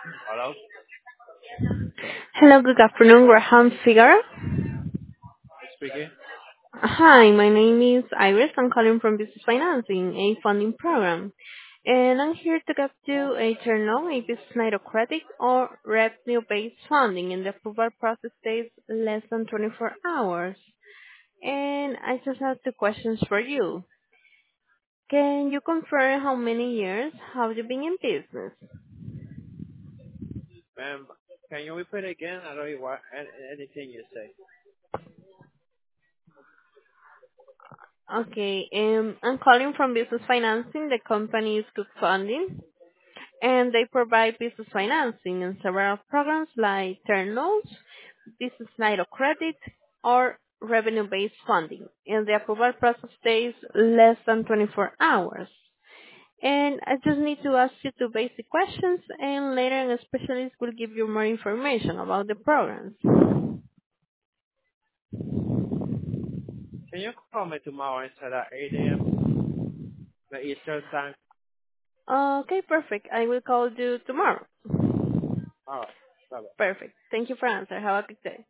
Hello? Hello, good afternoon, Graham Figueroa. Speaking? Hi, my name is Iris. I'm calling from Business Financing, a funding program. And I'm here to get you a journal, a business line of credit or revenue-based funding, and the approval process takes less than 24 hours. And I just have two questions for you. Can you confirm how many years have you been in business? Ma'am, can you repeat again? I don't hear anything you say. Okay, I'm calling from Business Financing. The company is Cook Funding, and they provide business financing in several programs like term loans, business line of credit, or revenue-based funding. And the approval process takes less than 24 hours. And I just need to ask you two basic questions, and later a specialist will give you more information about the programs. Can you call me tomorrow instead of 8 a.m. the Eastern time? Okay, perfect. I will call you tomorrow. All right. Bye-bye. Perfect. Thank you for answering. Have a good day.